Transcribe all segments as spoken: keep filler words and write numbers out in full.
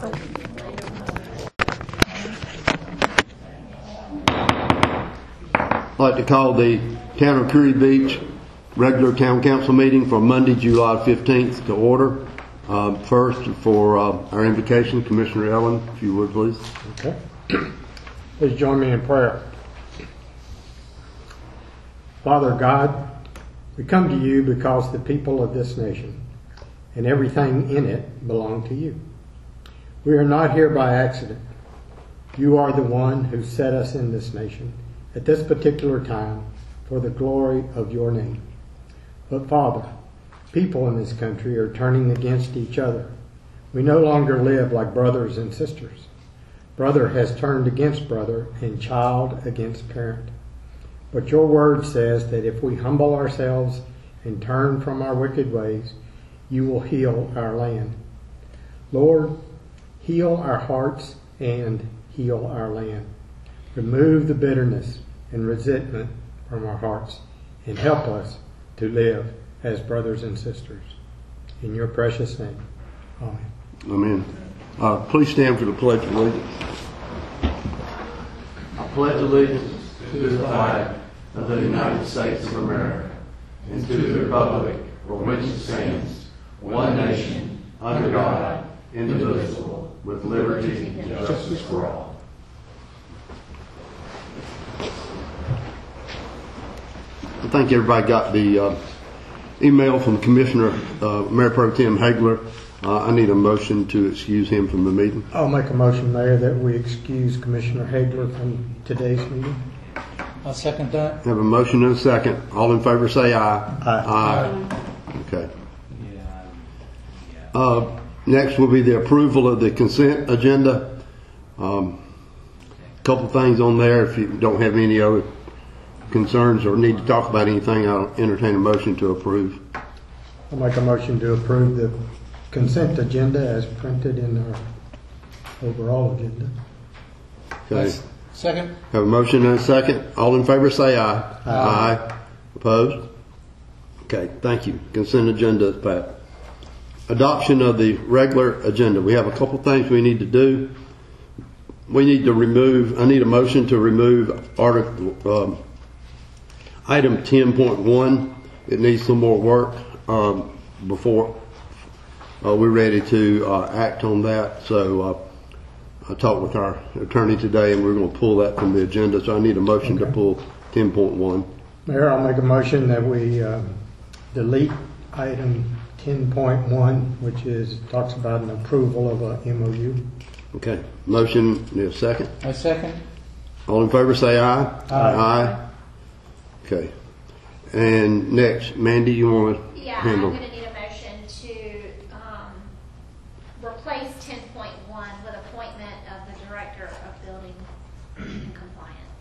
I'd like to call the Town of Curry Beach regular town council meeting for Monday, July fifteenth to order. Uh, first, for uh, our invocation, Commissioner Ellen, if you would, please. Okay. Please join me in prayer. Father God, we come to you because the people of this nation and everything in it belong to you. We are not here by accident. You are the one who set us in this nation at this particular time for the glory of your name. But Father, people in this country are turning against each other. We no longer live like brothers and sisters. Brother has turned against brother and child against parent. But your word says that if we humble ourselves and turn from our wicked ways, you will heal our land. Lord, heal our hearts and heal our land. Remove the bitterness and resentment from our hearts and help us to live as brothers and sisters. In your precious name, amen. Amen. Uh, please stand for the Pledge of Allegiance. I pledge allegiance to the flag of the United States of America and to the republic for which it stands, one nation, under God, indivisible, with liberty and justice for all. I think everybody got the uh, email from Commissioner uh, Mayor Pro Tem Hagler. Uh, I need a motion to excuse him from the meeting. I'll make a motion, Mayor, that we excuse Commissioner Hagler from today's meeting. I'll second that. Have a motion and a second. All in favor say aye. Aye. Aye. Okay. Uh, next will be the approval of the consent agenda. Um, a couple things on there. If you don't have any other concerns or need to talk about anything, I'll entertain a motion to approve. I'll make a motion to approve the consent agenda as printed in our overall agenda. Okay. Second. Have a motion and a second. All in favor say aye. Aye. Aye. Opposed? Okay, thank you. Consent agenda is passed. Adoption of the regular agenda. We have a couple things we need to do. We need to remove, I need a motion to remove article, um, item ten point one. It needs some more work um, before uh, we're ready to uh, act on that. So uh, I talked with our attorney today and we're going to pull that from the agenda. So I need a motion Okay. to pull ten point one. Mayor, I'll make a motion that we uh, delete item ten point one, which is talks about an approval of a M O U. Okay. Motion, need a second? I second. All in favor say aye. Aye. Aye. Okay. And next, Mandy, you want to Yeah, handle? I'm going to need a motion to um, replace ten point one with appointment of the Director of Building and Compliance.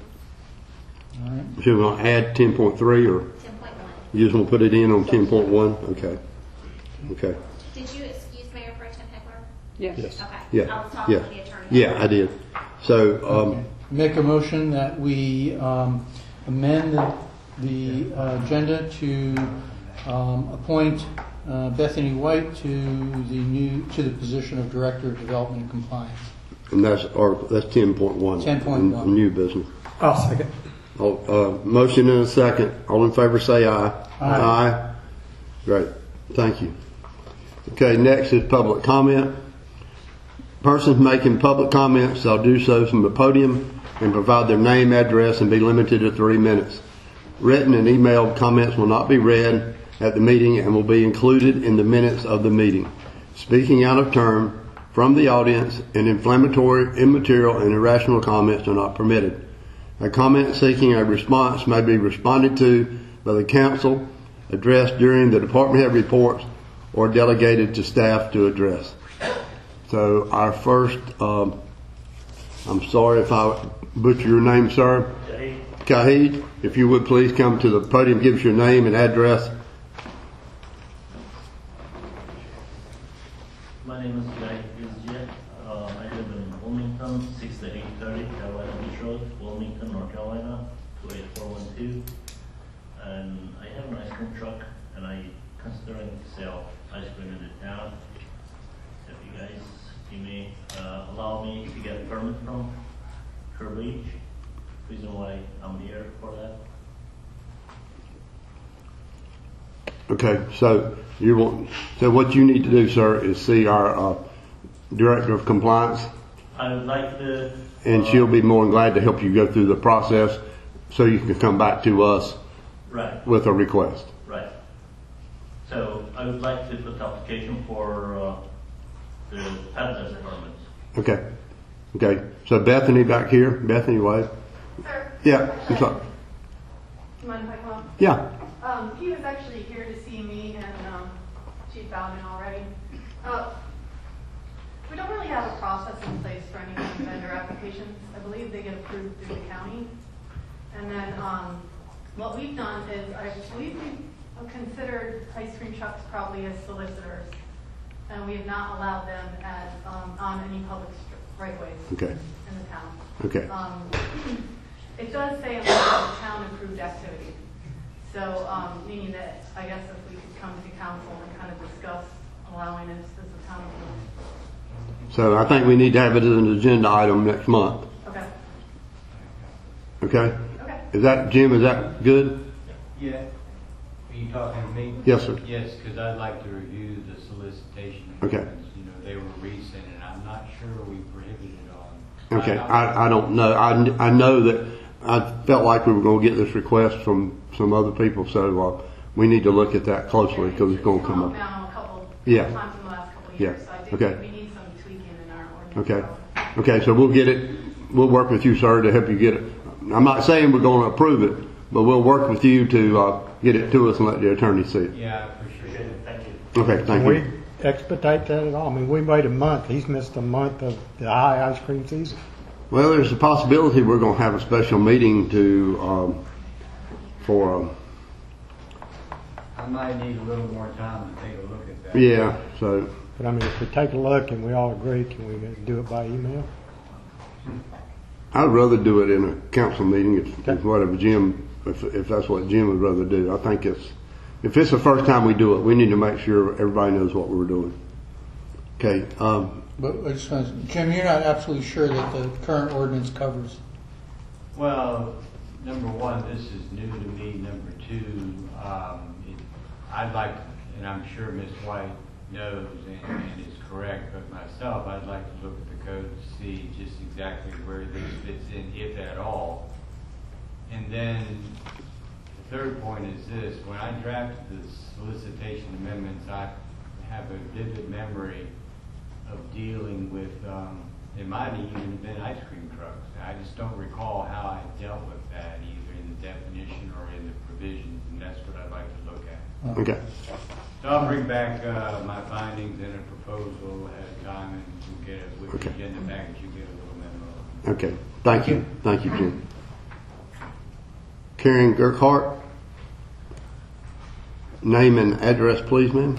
All right. Should we want to add ten point three or ten point one. you just want to put it in on ten point one? Okay. Okay. Did you excuse Mayor Pro Tem Hegler? Yes. Okay. Yeah. I was talking Yeah. to the attorney. Yeah, I did. So, um, Okay. Make a motion that we um, amend the, the uh, agenda to um, appoint uh, Bethany White to the new to the position of Director of Development and Compliance. and that's or that's ten point one. ten point one. New business. I'll second. Oh, uh, motion and a second. All in favor say aye. Aye. Aye. Great. Thank you. Okay, next is public comment. Persons making public comments shall do so from the podium and provide their name, address, and be limited to three minutes. Written and emailed comments will not be read at the meeting and will be included in the minutes of the meeting. Speaking out of turn from the audience and inflammatory, immaterial, and irrational comments are not permitted. A comment seeking a response may be responded to by the council, addressed during the department head reports, or delegated to staff to address. So our first, um, I'm sorry if I butcher your name, sir. Kahid, if you would please come to the podium, give us your name and address. My name is Jai Izjia. Uh, I live in Wilmington, six to eight thirty Carolina Beach Road, Wilmington, North Carolina, two eight four one two. And I have an ice cream truck, and I considering to sell ice cream in the town. If you guys give me uh, allow me to get a permit from Kerr Beach. Reason why I'm here for that. Okay, so you want, so what you need to do, sir, is see our uh, Director of Compliance, I would like to. and uh, she'll be more than glad to help you go through the process so you can come back to us Right, with a request. right. So I would like to put the application for uh, the peddler's permit. Okay, okay. So Bethany back here, Bethany Wade. Sir? Yeah, I'm sorry. Do you mind if I come up? Yeah, Um, he was actually here to see me and, um, Chief Bowden already. Uh, we don't really have a process in place for any kind of vendor applications. I believe they get approved through the county. And then, um, what we've done is, I believe we've considered ice cream trucks probably as solicitors. And we have not allowed them as, um, on any public str- right-of-ways okay, in the town. okay. Um, it does say about the town approved activity. So, um, meaning that, I guess if we could come to council and kind of discuss allowing it as a town approved. So I think we need to have it as an agenda item next month. Okay, Okay? okay. Is that, Jim, is that good? Yeah. Are you talking to me? Yes, sir. Yes, because I'd like to review the solicitation Okay. agreements. You know, they were recent, and I'm not sure we prohibited on. Okay, I, I don't know. I, I know that I felt like we were going to get this request from some other people, so uh, we need to look at that closely because it's going to come up. Now, a couple Yeah. times in the last couple of Yeah. years, so I think Okay. we need some tweaking in our ordinance. Okay. so- Okay, so we'll get it, we'll work with you, sir, to help you get it. I'm not saying we're going to approve it, but we'll work with you to uh, get it to us and let the attorney see it. Yeah, I appreciate Appreciate it. it, thank you. Okay, thank Can we you. expedite that at all? I mean, we wait a month. He's missed a month of the high ice cream season. Well, there's a possibility we're going to have a special meeting to, um, for, um, I might need a little more time to take a look at that. yeah, so, But I mean, if we take a look and we all agree, can we do it by email? I'd rather do it in a council meeting if, Okay. if whatever Jim, if, if that's what Jim would rather do. I think it's, if it's the first time we do it, we need to make sure everybody knows what we're doing. Okay, um, But I just want to, Jim, you're not absolutely sure that the current ordinance covers. Well, number one, this is new to me. Number two, um, it, I'd like, and I'm sure Miz White knows and, and is correct, but myself, I'd like to look at the code to see just exactly where this fits in, if at all. And then the third point is this: when I drafted the solicitation amendments, I have a vivid memory of dealing with, um, it might have even been ice cream trucks. I just don't recall how I dealt with that, either in the definition or in the provisions, and that's what I'd like to look at. okay, So I'll bring back uh, my findings and a proposal at a time, and we'll get it with the Okay. agenda package. You get a little memo. okay. Thank you, thank you, Jim. Karen Gerhart. Name and address, please, ma'am.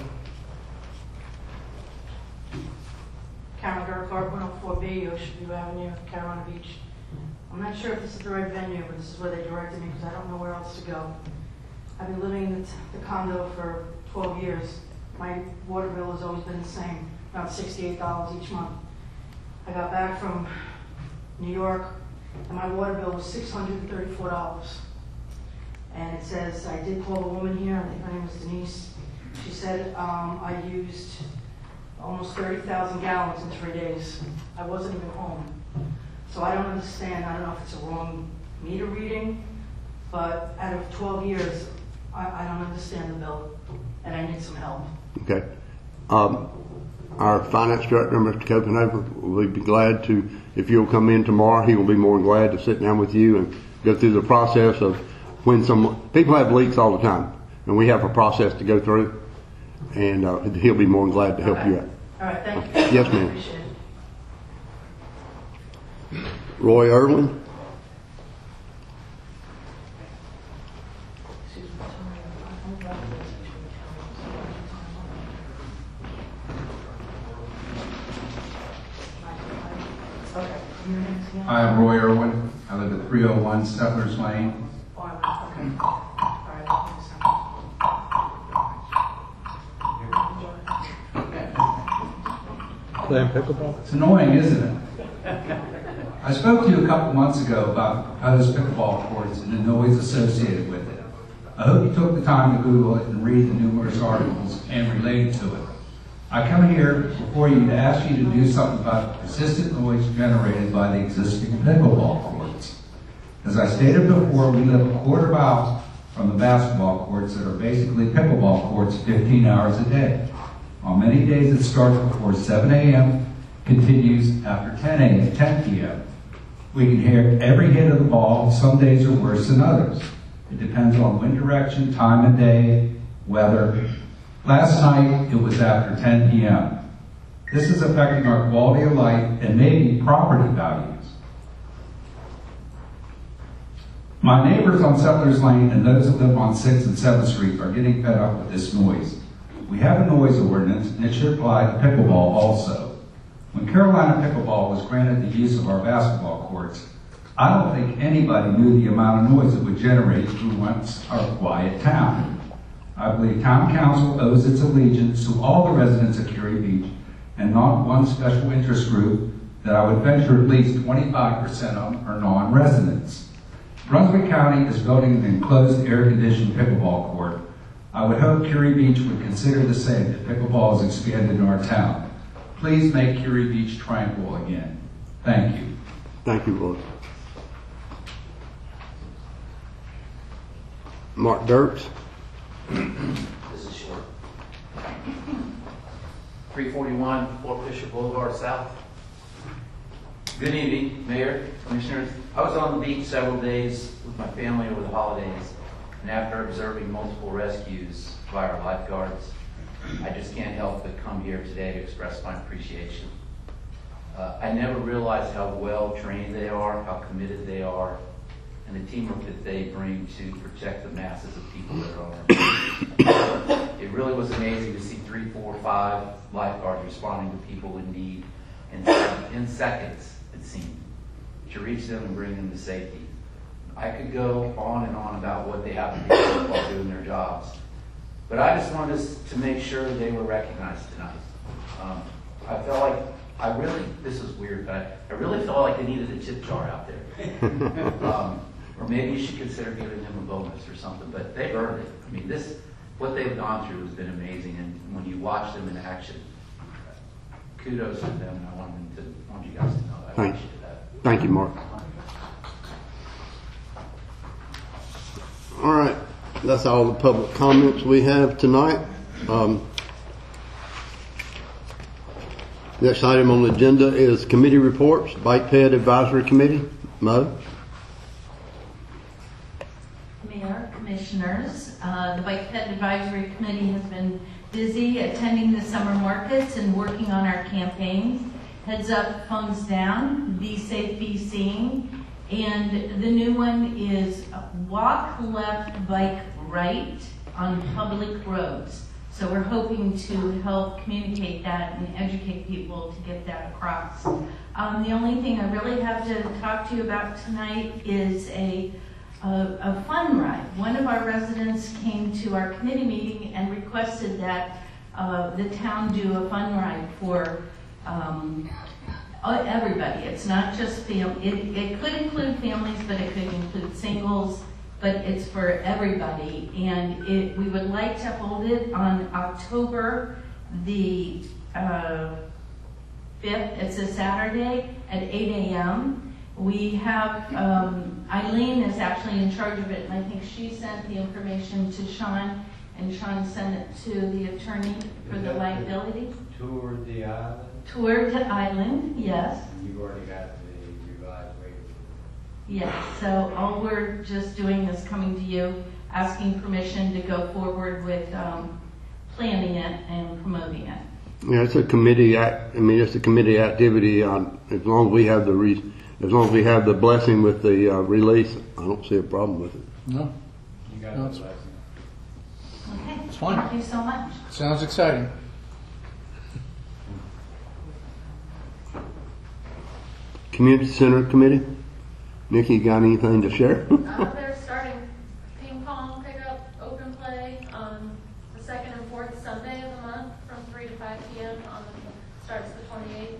Karen Gerhart, one oh four B, Ocean View Avenue, Carolina Beach. I'm not sure if this is the right venue, but this is where they directed me because I don't know where else to go. I've been living in the, the condo for twelve years. My water bill has always been the same, about sixty-eight dollars each month. I got back from New York and my water bill was six hundred thirty-four dollars. And it says, I did call a woman here, I think her name was Denise. She said um, I used almost thirty thousand gallons in three days. I wasn't even home. So I don't understand, I don't know if it's a wrong meter reading, but out of twelve years, I, I don't understand the bill, and I need some help. Okay. Um, our finance director, Mister Copenhaver, will be glad to, if you'll come in tomorrow, he will be more than glad to sit down with you and go through the process of when some, people have leaks all the time, and we have a process to go through, and uh, he'll be more than glad to help Okay. you out. All right, thank you. Yes, ma'am. Appreciate it. Roy Irwin. Excuse me, Tony, I'm- Okay, your name's again? Hi, I'm Roy Irwin. I live at three oh one Settlers Lane. Oh, okay. All right, I'll do some. playing pickleball? It's annoying, isn't it? I spoke to you a couple months ago about the proposed pickleball courts and the noise associated with it. I hope you took the time to Google it and read the numerous articles and relate to it. I come here before you to ask you to do something about the persistent noise generated by the existing pickleball courts. As I stated before, we live a quarter mile from the basketball courts that are basically pickleball courts fifteen hours a day. On many days it starts before seven a m, continues after ten a m, ten p m We can hear every hit of the ball. Some days are worse than others. It depends on wind direction, time of day, weather. Last night, it was after ten p m This is affecting our quality of life and maybe property values. My neighbors on Settlers Lane and those that live on sixth and seventh Street are getting fed up with this noise. We have a noise ordinance, and it should apply to pickleball also. When Carolina Pickleball was granted the use of our basketball courts, I don't think anybody knew the amount of noise it would generate through once our quiet town. I believe town council owes its allegiance to all the residents of Curie Beach and not one special interest group that I would venture at least twenty-five percent of them are non-residents. Brunswick County is building an enclosed air-conditioned pickleball court. I would hope Curie Beach would consider the same if pickleball is expanded in our town. Please make Curie Beach tranquil again. Thank you. Thank you, Lord. Mark Dirks. This is short. three forty-one Fort Fisher Boulevard South. Good evening, Mayor, Commissioners. I was on the beach several days with my family over the holidays, and after observing multiple rescues by our lifeguards, I just can't help but come here today to express my appreciation. Uh, I never realized how well trained they are, how committed they are, and the teamwork that they bring to protect the masses of people that are on. It really was amazing to see three, four, five lifeguards responding to people in need in, in seconds, it seemed, to reach them and bring them to safety. I could go on and on about what they have to do while doing their jobs, but I just wanted us to make sure they were recognized tonight. Um, I felt like I really, this is weird, but I, I really felt like they needed a tip jar out there. um, or maybe you should consider giving them a bonus or something, but they've earned it. I mean, this, what they've gone through has been amazing, and when you watch them in action, kudos to them, and I want, them to, want you guys to know that. I Thank, appreciate that. thank you, Mark. All right, that's all the public comments we have tonight. Um, next item on the agenda is committee reports. Bike Ped Advisory Committee. Mo? Mayor, Commissioners, uh, the Bike Ped Advisory Committee has been busy attending the summer markets and working on our campaigns. Heads up, phones down, be safe, be seen. And the new one is walk left, bike right on public roads. So we're hoping to help communicate that and educate people to get that across. Um, the only thing I really have to talk to you about tonight is a, a, a fun ride. One of our residents came to our committee meeting and requested that uh, the town do a fun ride for um, everybody. It's not just family. It, it could include families, but it could include singles, but it's for everybody. And it, we would like to hold it on October the uh, fifth. It's a Saturday at eight a m We have, um, Eileen is actually in charge of it, and I think she sent the information to Sean, and Sean sent it to the attorney for the liability. Tour the island? Tour to Island, yes. You've already got the revised waiver. Yes, so all we're just doing is coming to you, asking permission to go forward with um, planning it and promoting it. Yeah, it's a committee act. I mean, it's a committee activity. On as long as we have the re, as long as we have the blessing with the uh, release, I don't see a problem with it. No, You got No, the it's- blessing. Okay, It's fine. thank you so much. sounds exciting. Community Center Committee. Nikki, you got anything to share? Uh, they're starting ping pong pickup, open play on the second and fourth Sunday of the month from three to five p m on the, starts the twenty-eighth.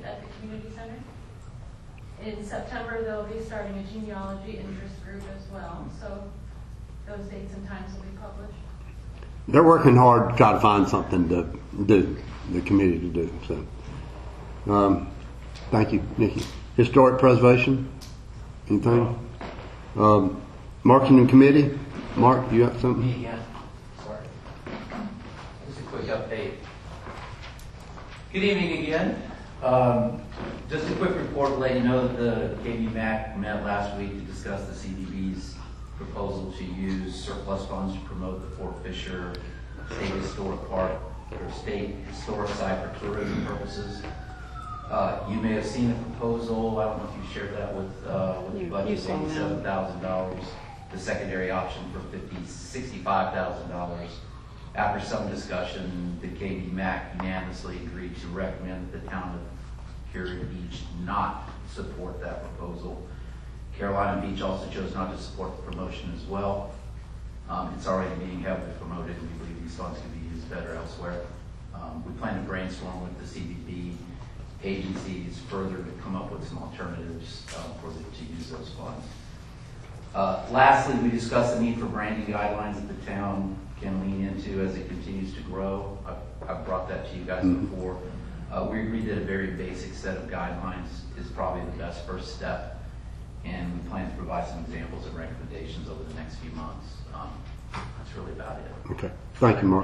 in September, they'll be starting a genealogy interest group as well. So those dates and times will be published. They're working hard to try to find something to do, the committee to do. So, um, thank you, Nikki. Historic preservation, anything? Um, marketing committee, Mark, you got something? Me again. Sorry. Just a quick update. Good evening again. Um, just a quick report to let you know that the K B MAC met last week to discuss the C D B's proposal to use surplus funds to promote the Fort Fisher State Historic Park or State Historic Site for tourism purposes. Uh, you may have seen the proposal. I don't know if you shared that with, uh, with the budget, eighty-seven thousand dollars. The secondary option for fifty, sixty-five thousand dollars. After some discussion, the K B MAC unanimously agreed to recommend that the town of Curia Beach not support that proposal. Carolina Beach also chose not to support the promotion as well. Um, it's already being heavily promoted, and we believe these funds can be used better elsewhere. Um, we plan to brainstorm with the C D B agencies further to come up with some alternatives uh, for the, to use those funds. Uh, lastly, we discussed the need for branding guidelines that the town can lean into as it continues to grow. I've, I've brought that to you guys Mm-hmm. before. Uh, we agreed that a very basic set of guidelines is probably the best first step, and we plan to provide some examples and recommendations over the next few months. Um, that's really about it. Okay. Thank you, Mark.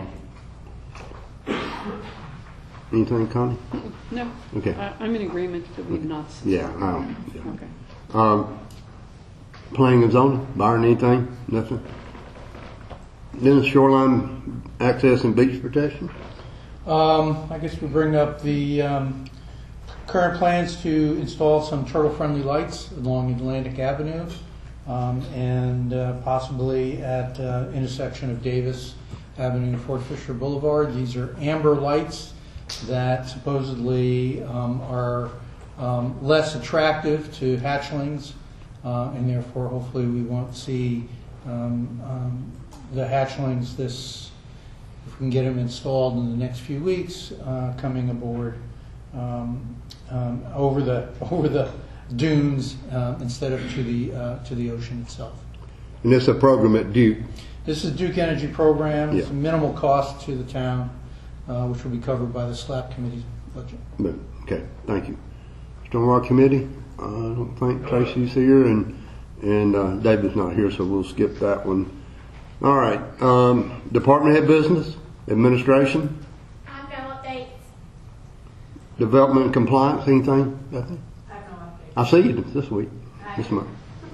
Anything, Connie? No. Okay. I, I'm in agreement that we've not. Yeah, um, yeah. Okay. Um, planning and zoning, Byron, anything? Nothing? Then shoreline access and beach protection? Um, I guess we bring up the um, current plans to install some turtle-friendly lights along Atlantic Avenue um, and uh, possibly at uh, intersection of Davis Avenue and Fort Fisher Boulevard. These are amber lights that supposedly um, are um, less attractive to hatchlings, uh, and therefore hopefully we won't see um, um, the hatchlings this, if we can get them installed in the next few weeks, uh, coming aboard um, um, over the over the dunes uh, instead of to the uh, to the ocean itself. And this is a program at Duke. This is Duke Energy program. It's Yeah. a minimal cost to the town, uh, which will be covered by the SLAP committee's budget. But, okay, thank you. Stormwater committee, I don't think Tracy's here, and and uh, David's not here, so we'll skip that one. All right, um, department head business, administration, I've no updates. development and compliance, anything? Nothing? I have no update. I see you this week, this month.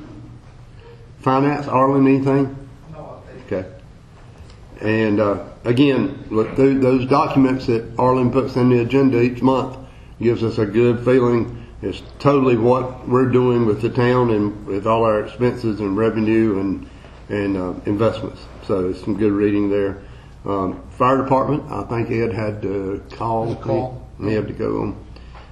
Finance, Arlen, anything? No update. Okay. And uh, again, look through those documents that Arlen puts in the agenda each month, gives us a good feeling. It's totally what we're doing with the town and with all our expenses and revenue and and uh, investments. So it's some good reading there. Um, fire department, I think Ed had to call. Had to call. He had to go on.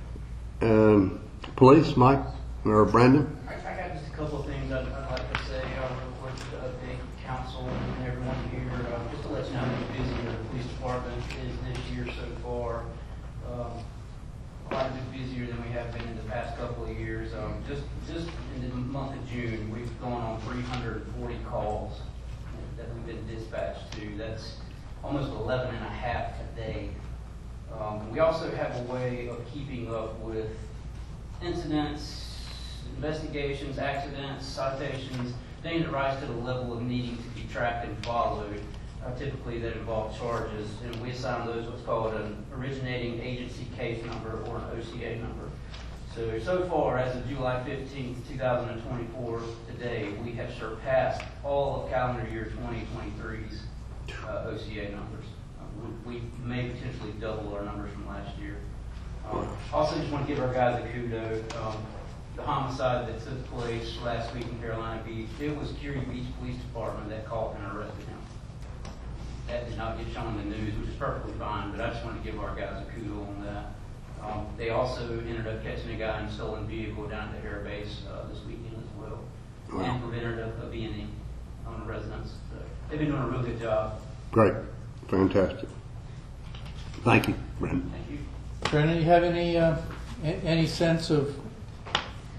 Um, police, Mike or Brandon? I, I got just a couple of things I'd, I'd like to say uh, real quick to update council and everyone here. Uh, just to let you know how busy the police department is this year so far. Um, a lot bit busier than we have been in the past couple of years. Um, just just in the month of June, we've gone on three hundred forty calls that we've been dispatched to. That's almost eleven and a half a day. Um, we also have a way of keeping up with incidents, investigations, accidents, citations, things that rise to the level of needing to be tracked and followed. Uh, typically that involve charges, and we assign those what's called an originating agency case number or an O C A number. So, so far, as of July fifteenth, two thousand twenty-four, today, we have surpassed all of calendar year twenty twenty-three's uh, O C A numbers. Uh, we, we may potentially double our numbers from last year. Um, also, just want to give our guys a kudo. Um, the homicide that took place last week in Carolina Beach, it was Curia Beach Police Department that caught and arrested him. That did not get shown in the news, which is perfectly fine, but I just want to give our guys a kudo on that. Um, they also ended up catching a guy in a stolen vehicle down at the air base uh, this weekend as well, Wow. and prevented a, a B and E on the residents. So they've been doing a real good job. Great. Fantastic. Thank you, Brandon. Thank you. Brandon, you have any uh, a- any sense of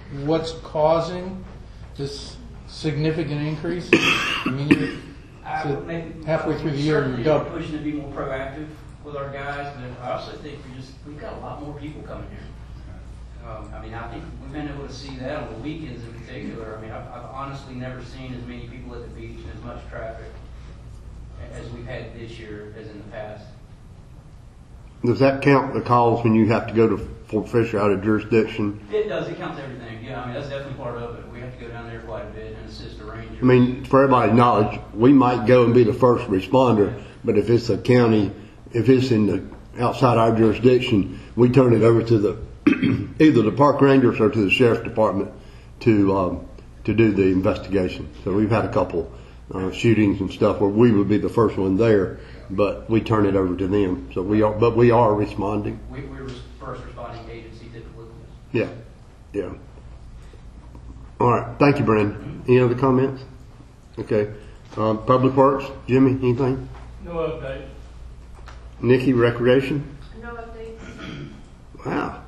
what's causing this significant increase? I mean, you're I so would maybe- halfway through the year, certainly you're double. pushing to be more proactive with our guys, but I also think we just, we've got a lot more people coming here. Um, I mean, I think we've been able to see that on the weekends in particular. I mean, I've, I've honestly never seen as many people at the beach and as much traffic as we've had this year as in the past. Does that count the calls when you have to go to Fort Fisher out of jurisdiction? It does, it counts everything. Yeah, I mean, that's definitely part of it. We have to go down there quite a bit and assist the rangers. I mean, for everybody's knowledge, we might go and be the first responder, but if it's a county, if it's in the outside our jurisdiction, we turn it over to the either the park rangers or to the sheriff's department to um, to do the investigation. So we've had a couple uh, shootings and stuff where we would be the first one there, but we turn it over to them. So we are, but we are responding. We, we're first responding agency typically. Yeah, yeah. All right, thank you, Brandon. Any other comments? Okay. Um, Public Works, Jimmy, anything? No update. Nikki, Recreation? No updates. Wow.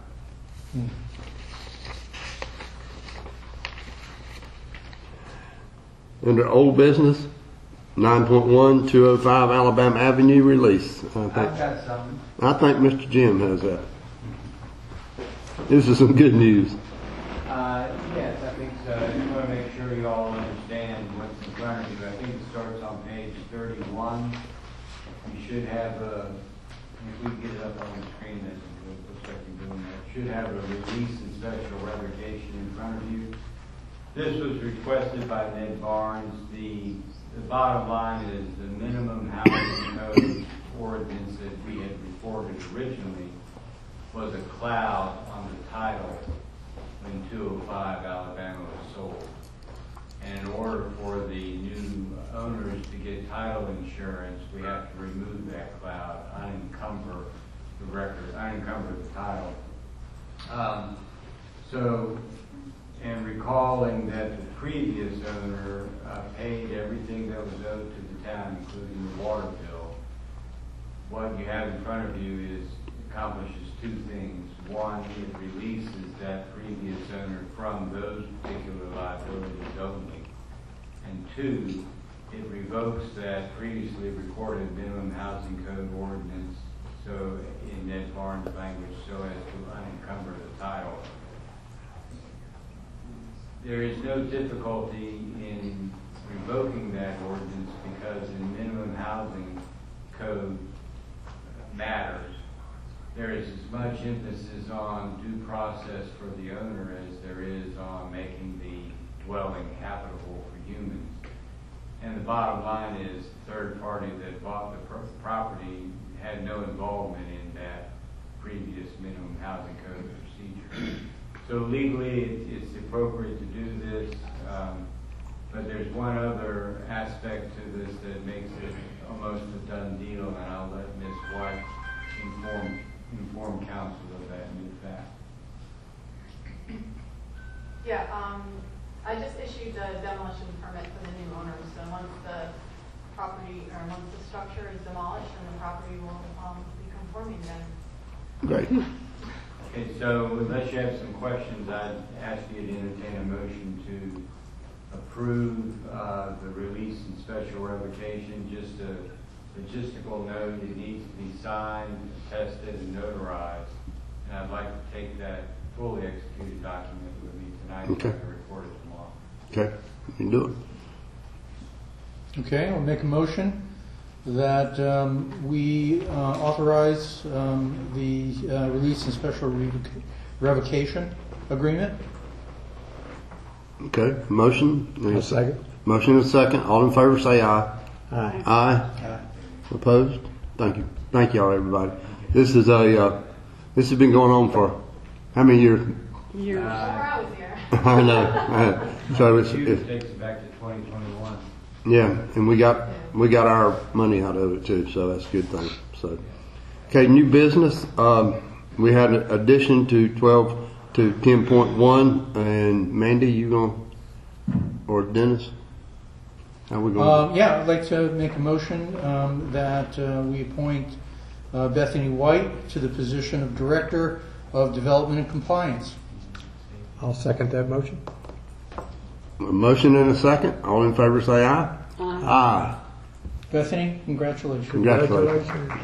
Under old business, nine point one, two oh five Alabama Avenue release. I think, I've got something. I think Mister Jim has that. This is some good news. Uh, yes, I think so. I just want to make sure you all understand what's in front of you. I think it starts on page thirty-one. You should have a, if we get it up on the screen, that's good. Looks like you're doing that. Should have a release and special revocation in front of you. This was requested by Ned Barnes. The, the bottom line is the minimum housing code ordinance that we had reported originally was a cloud on the title when two oh five Alabama was sold. And in order for the new owners to get title insurance, we have to remove that cloud, unencumber the record, unencumber the title. Um, so, and recalling that the previous owner uh, paid everything that was owed to the town, including the water bill, what you have in front of you is accomplishes two things. One, it releases that previous owner from those particular liabilities only. And two, it revokes that previously recorded minimum housing code ordinance, so in Ned Barnes' language, so as to unencumber the title. There is no difficulty in revoking that ordinance because in minimum housing code matters, there is as much emphasis on due process for the owner as there is on making the dwelling habitable for humans. And the bottom line is the third party that bought the pro- property had no involvement in that previous minimum housing code procedure. So legally, it, it's appropriate to do this, um, but there's one other aspect to this that makes it almost a done deal, and I'll let Miz White inform inform council of that new fact. Yeah, um, I just issued a demolition permit for the new owners, so once the property, or once the structure is demolished, then the property will, um, be conforming then. Great. Okay, so unless you have some questions, I'd ask you to entertain a motion to approve uh, the release and special revocation. Just a logistical note, it needs to be signed, attested, and notarized. And I'd like to take that fully executed document with me tonight Okay. so I can record it tomorrow. Okay, you can do it. Okay, I'll make a motion that um, we uh, authorize um, the uh, release and special revoc- revocation agreement. Okay, motion. A second. Motion and a second. All in favor say aye. Aye. Aye. Aye. Opposed? Thank you. Thank y'all, everybody. This is a, uh, this has been going on for how many years? Years. Before I was here. I know. Uh, so it's, It it's, takes it back to twenty twenty-one. yeah, and we got, we got our money out of it too, so that's a good thing. So, okay, new business. Um, we had an addition to twelve to ten point one, and Mandy, you gonna, or Dennis? How we going? Um, yeah, I'd like to make a motion um, that uh, we appoint uh, Bethany White to the position of Director of Development and Compliance. I'll second that motion. A motion and a second. All in favor say aye. Aye. Aye. Bethany, congratulations. Congratulations.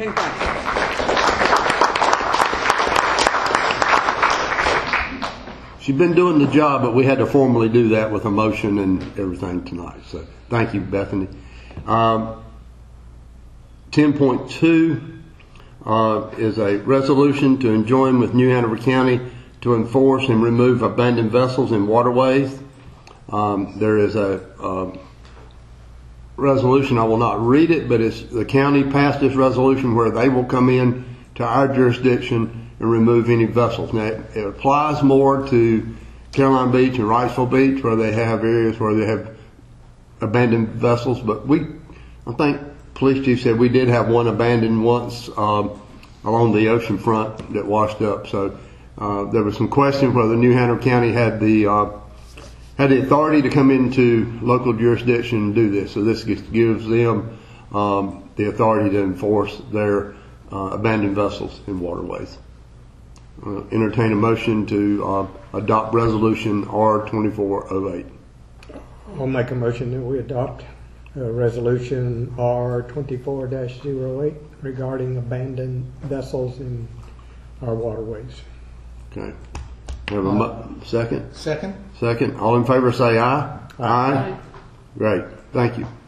She's been doing the job, but we had to formally do that with a motion and everything tonight. So thank you, Bethany. Um, ten point two uh, is a resolution to enjoin with New Hanover County to enforce and remove abandoned vessels in waterways. Um, there is a uh, resolution. I will not read it, but it's the county passed this resolution where they will come in to our jurisdiction and remove any vessels. Now, it, it applies more to Caroline Beach and Wrightsville Beach, where they have areas where they have abandoned vessels. But we, I think, police chief said we did have one abandoned once um, along the ocean front that washed up. So uh, there was some question whether New Hanover County had the uh, had the authority to come into local jurisdiction and do this. So this gives them um, the authority to enforce their uh, abandoned vessels in waterways. Uh, entertain a motion to uh, adopt resolution R twenty-four oh eight. I'll make a motion that we adopt uh, resolution R twenty-four dash oh eight regarding abandoned vessels in our waterways. Okay. Have a mo- second? Second. Second. All in favor say aye. Aye. Aye. Great. Thank you.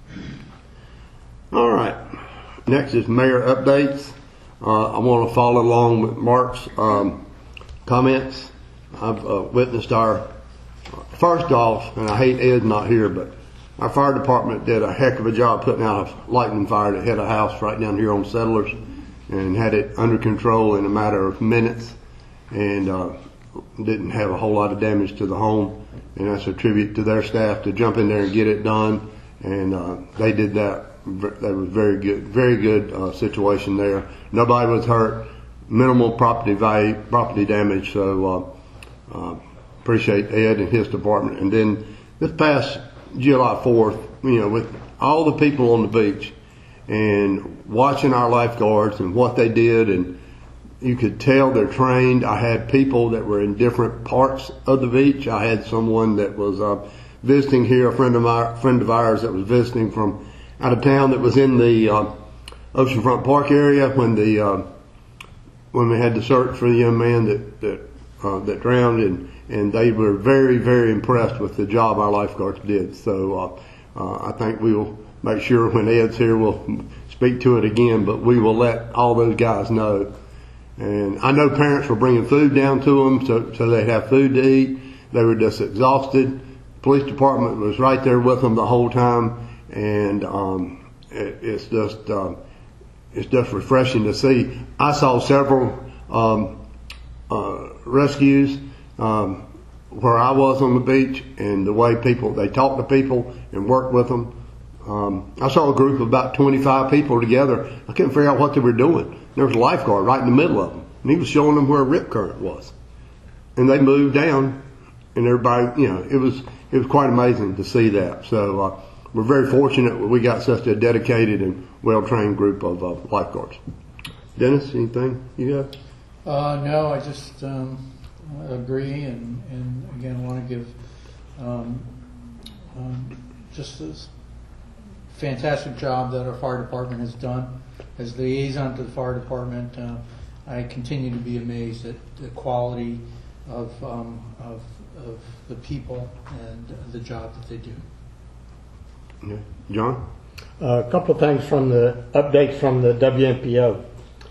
All right. Next is mayor updates. Uh, I want to follow along with Mark's um, comments. I've uh, witnessed our, first off, and I hate Ed not here, but our fire department did a heck of a job putting out a lightning fire that hit a house right down here on Settlers and had it under control in a matter of minutes, and uh, didn't have a whole lot of damage to the home. And that's a tribute to their staff to jump in there and get it done. And uh, they did that. That was very good, very good uh, situation there. Nobody was hurt. Minimal property value, property damage. So uh, uh, appreciate Ed and his department. And then this past July fourth, you know, with all the people on the beach and watching our lifeguards and what they did, and you could tell they're trained. I had people that were in different parts of the beach. I had someone that was uh, visiting here, a friend of my friend of ours that was visiting from out of town that was in the uh, Oceanfront Park area when the uh, when we had to search for the young man that that uh, that drowned, and and they were very very impressed with the job our lifeguards did. So uh, uh, I think we will make sure when Ed's here we'll speak to it again, but we will let all those guys know. And I know parents were bringing food down to them so so they'd have food to eat. They were just exhausted. Police department was right there with them the whole time. And um, it, it's just uh, it's just refreshing to see. I saw several um, uh, rescues um, where I was on the beach, and the way people they talk to people and work with them. Um, I saw a group of about twenty-five people together. I couldn't figure out what they were doing. There was a lifeguard right in the middle of them, and he was showing them where a rip current was. And they moved down, and everybody, you know, it was it was quite amazing to see that. So. Uh, We're very fortunate that we got such a dedicated and well-trained group of uh, lifeguards. Dennis, anything you got? Uh, no, I just um, agree, and, and again, I want to give um, um, just this fantastic job that our fire department has done. As liaison to the fire department, uh, I continue to be amazed at the quality of, um, of, of the people and the job that they do. Yeah. John? Uh, a couple of things from the updates from the W M P O.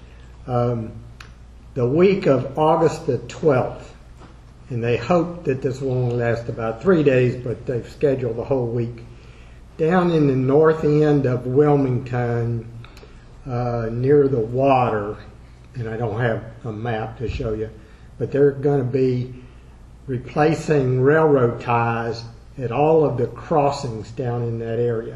Um, the week of August the twelfth, and they hope that this will only last about three days, but they've scheduled the whole week. Down in the north end of Wilmington, uh, near the water, and I don't have a map to show you, but they're going to be replacing railroad ties at all of the crossings down in that area.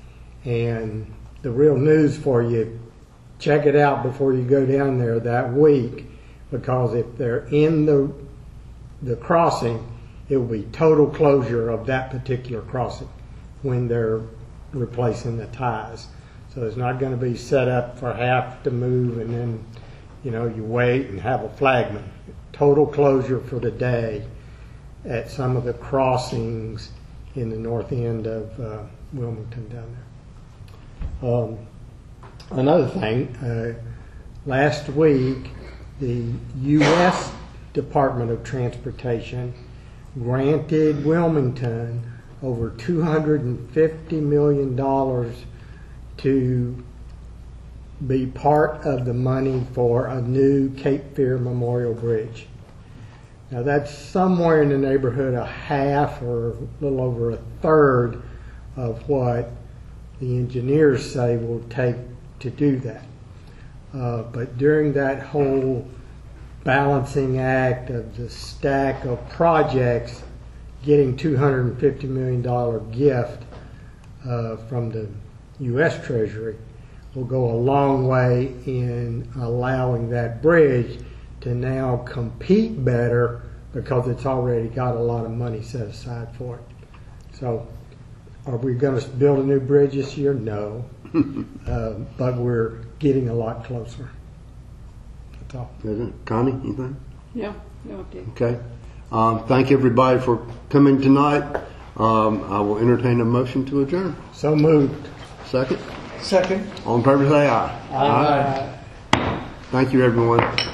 And the real news for you, check it out before you go down there that week, because if they're in the the crossing, it will be total closure of that particular crossing when they're replacing the ties. So it's not going to be set up for half to move and then, you know, you wait and have a flagman. Total closure for the day. at some of the crossings in the north end of uh, Wilmington down there. Um, another thing, uh, last week the U S Department of Transportation granted Wilmington over two hundred fifty million dollars to be part of the money for a new Cape Fear Memorial Bridge. Now that's somewhere in the neighborhood of half or a little over a third of what the engineers say will take to do that. Uh, but during that whole balancing act of the stack of projects, getting two hundred fifty million dollars gift uh, from the U S Treasury will go a long way in allowing that bridge to now compete better because it's already got a lot of money set aside for it. So are we going to build a new bridge this year? No. uh, but we're getting a lot closer. That's all. Connie, anything? Yeah, no update. Okay. Um, thank everybody for coming tonight. Um, I will entertain a motion to adjourn. So moved. Second? Second. All in favor say aye. Aye. Aye. Thank you, everyone.